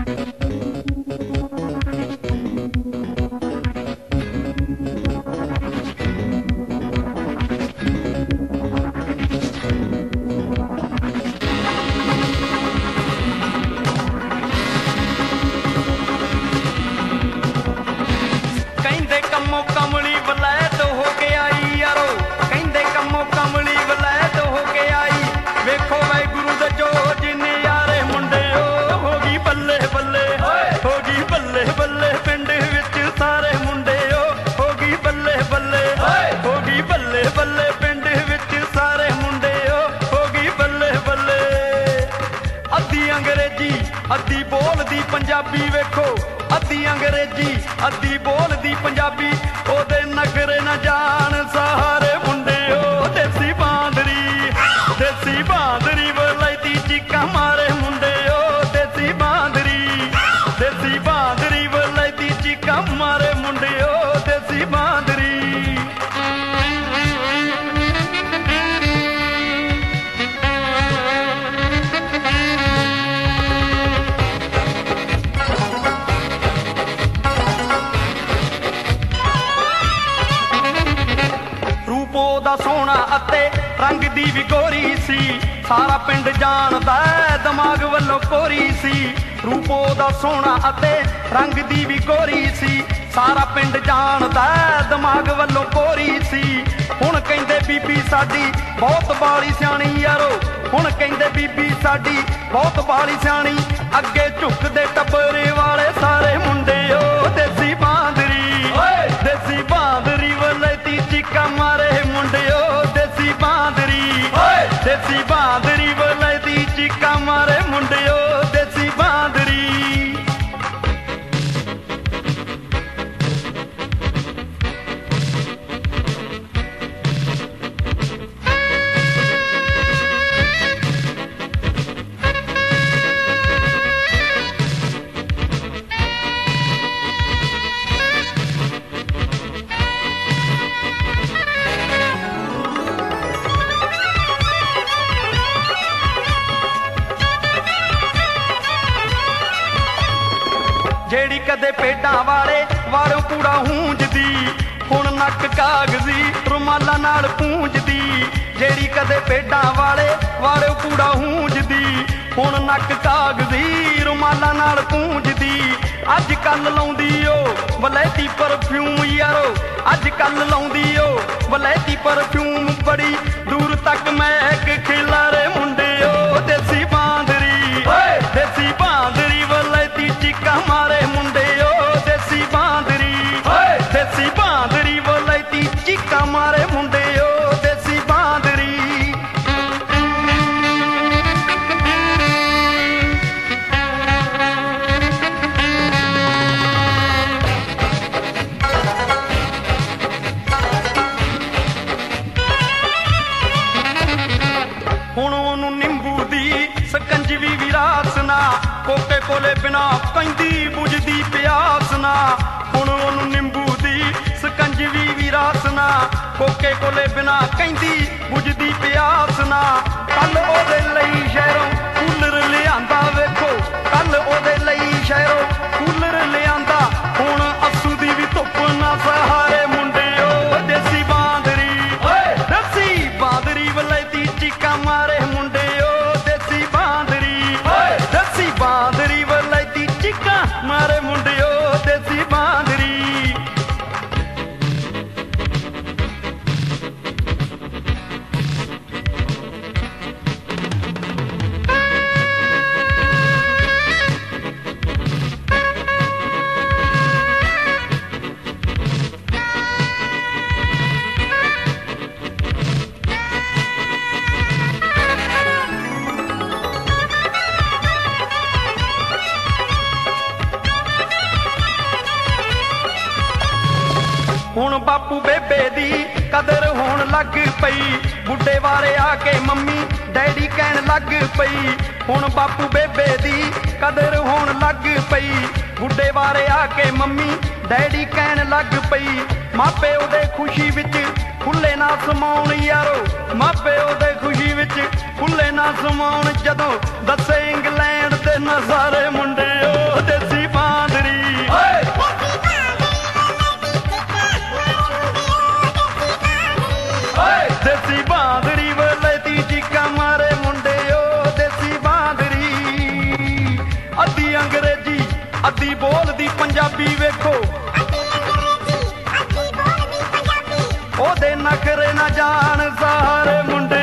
कमली वलैत हो के आई यारो, कहंदे कमो कमली वलैत हो के आई। वेखो वाहिगुरू दे जो जिन्ने यारे मुंडे हो गई बल्ले बल्ले, हो गई बल्ले बल्ले पिंड विच सारे मुंडे हो गई बल्ले बल्ले, हो गई बल्ले बल्ले पिंड विच सारे मुंडे हो गई बल्ले बल्ले। अद्धी अंग्रेजी अद्धी बोलदी पंजाबी, वेखो अद्धी अंग्रेजी अद्धी बोलदी पंजाबी। ओदे नखरे न जान सारे मुंडे देसी बांदरी वलैती चीका मारे मुंडे देसी बांदरी वलैती चीका मारे मुंडे देसी बांदरी। ਉਹਦਾ ਸੋਹਣਾ ਅਤੇ ਰੰਗ ਦੀ ਵੀ ਗੋਰੀ ਸੀ, ਸਾਰਾ ਪਿੰਡ ਜਾਣਦਾ ਦਿਮਾਗ ਵੱਲੋਂ ਕੋਰੀ ਸੀ। ਰੂਪ ਉਹਦਾ ਸੋਹਣਾ ਅਤੇ ਰੰਗ ਦੀ ਵੀ ਗੋਰੀ ਸੀ, ਸਾਰਾ ਪਿੰਡ ਜਾਣਦਾ ਦਿਮਾਗ ਵੱਲੋਂ ਕੋਰੀ ਸੀ। ਹੁਣ ਕਹਿੰਦੇ ਬੀਬੀ ਸਾਡੀ ਬਹੁਤ ਬਾਲੀ ਸਿਆਣੀ ਯਾਰੋ, ਹੁਣ ਕਹਿੰਦੇ ਬੀਬੀ ਸਾਡੀ ਬਹੁਤ ਬਾਲੀ ਸਿਆਣੀ। ਅੱਗੇ ਝੁਕਦੇ ਟੱਬਰੇ ਵਾਲੇ ਸਾਰੇ ਮੁੰਡੇ ਦੇਸੀ ਬਾਂਦਰੀ ਵਲੈਤੀ ਚੀਕਾ ਮਾਰੇ ਮੁੰਡਿਓ ਦੇਸੀ ਬਾਂਦਰੀ ਵਲੈਤੀ ਚੀਕਾ ਮਾਰੇ ਮੁੰਡਿਓ ਦੇਸੀ ਬਾਂਦਰੀ। ਜਿਹੜੀ ਕਦੇ ਪੇਡਾਂ ਵਾਲੇ ਵਾਰੋਂ ਕੂੜਾ ਹੂੰਜਦੀ, ਹੁਣ ਨੱਕ ਕਾਗਜ਼ੀ ਰੁਮਾਲਾਂ ਨਾਲ ਪੂੰਝਦੀ। ਜਿਹੜੀ ਕਦੇ ਪੇਡਾਂ ਵਾਲੇ ਵਾਰੋਂ ਕੂੜਾ ਹੂੰਜਦੀ, ਹੁਣ ਨੱਕ ਕਾਗਜ਼ੀ ਰੁਮਾਲਾਂ ਨਾਲ ਪੂੰਝਦੀ। ਅੱਜ ਕੱਲ ਲਾਉਂਦੀ ਵਲੈਤੀ ਪਰਫਿਊਮ ਯਾਰੋ, ਅੱਜ ਕੱਲ ਲਾਉਂਦੀ ਵਲੈਤੀ ਪਰਫਿਊਮ। ਬੜੀ ਦੂਰ ਤੱਕ ਮਹਿਕ ਖਿਲਾਰੇ ਮੁੰਡਿਓ ਦੇਸੀ ਬਾਂਦਰੀ ਵਲੈਤੀ ਚੀਕਾ ਮਾਰੇ ਮੁੰਡਿਓ ਦੇਸੀ ਬਾਂਦਰੀ ਵਲੈਤੀ ਚੀਕਾ ਮਾਰੇ ਮੁੰਡਿਓ ਦੇਸੀ ਬਾਂਦਰੀ। ਹੁਣ ਉਹਨੂੰ ਨਿੰਬੂ ਦੀ ਸਕੰਜਵੀ ਵੀ ਰਾਸ ਨਾ, ਕੋਕੇ ਕੋਲੇ ਬਿਨਾ ਕਹਿੰਦੀ ਬੁਝਦੀ ਪਿਆਸ ਨਾ। ਹੁਣ ਉਹਨੂੰ ਨਿੰਬੂ ਦੀ ਸਕੰਜਵੀ ਵੀ ਰਾਸ ਨਾ, ਕੋਕੇ ਕੋਲੇ ਬਿਨਾ ਕਹਿੰਦੀ ਬੁਝਦੀ ਪਿਆਸ ਨਾ। ਕੱਲ ਉਹਦੇ ਲਈ ਸ਼ਹਿਰੋਂ ਕੂਲਰ ਲਿਆਂਦਾ, ਵੇਖੋ ਕੱਲ ਉਹਦੇ ਲਈ ਸ਼ਹਿਰੋਂ ਕੂਲਰ ਲਿਆਂਦਾ। ਹੁਣ ਅੱਸੂ ਦੀ ਵੀ ਧੁੱਪ ਨਾ ਸਹਾਰੇ ਮੁੰਡਿਓ ਦੇਸੀ ਬਾਂਦਰੀ ਵਲੈਤੀ ਚੀਕਾ ਮਾਰੇ ਮੁੰਡਿਓ ਦੇਸੀ ਬਾਂਦਰੀ ਵਲੈਤੀ ਚੀਕਾ ਮਾਰੇ ਮੁੰਡਿਓ ਦੇਸੀ ਬਾਂਦਰੀ। ਹੁਣ ਬਾਪੂ ਬੇਬੇ ਦੀ ਕਦਰ ਹੋਣ ਲੱਗ ਪਈ, ਬੁੱਢੇ ਵਾਰੇ ਆ ਕੇ ਮੰਮੀ ਡੈਡੀ ਕਹਿਣ ਲੱਗ ਪਈ। ਹੁਣ ਬਾਪੂ ਬੇਬੇ ਦੀ ਕਦਰ ਹੋਣ ਲੱਗ ਪਈ, ਬੁੱਢੇ ਵਾਰੇ ਆ ਕੇ ਮੰਮੀ ਡੈਡੀ ਕਹਿਣ ਲੱਗ ਪਈ। ਮਾਪੇ ਉਹਦੇ ਖੁਸ਼ੀ ਵਿੱਚ ਫੁੱਲੇ ਨਾ ਸਮਾਉਣ ਯਾਰੋ, ਮਾਪੇ ਉਹਦੇ ਖੁਸ਼ੀ ਵਿੱਚ ਫੁੱਲੇ ਨਾ ਸਮਾਉਣ। ਜਦੋਂ ਦੱਸੇ ਇੰਗਲੈਂਡ ਦੇ ਨਜ਼ਾਰੇ ਮੁੰਡਿਓ ਪੰਜਾਬੀ ਵੇਖੋ ਉਹਦੇ ਨਖਰੇ ਨਾ ਜਾਣ ਸਾਰੇ ਮੁੰਡੇ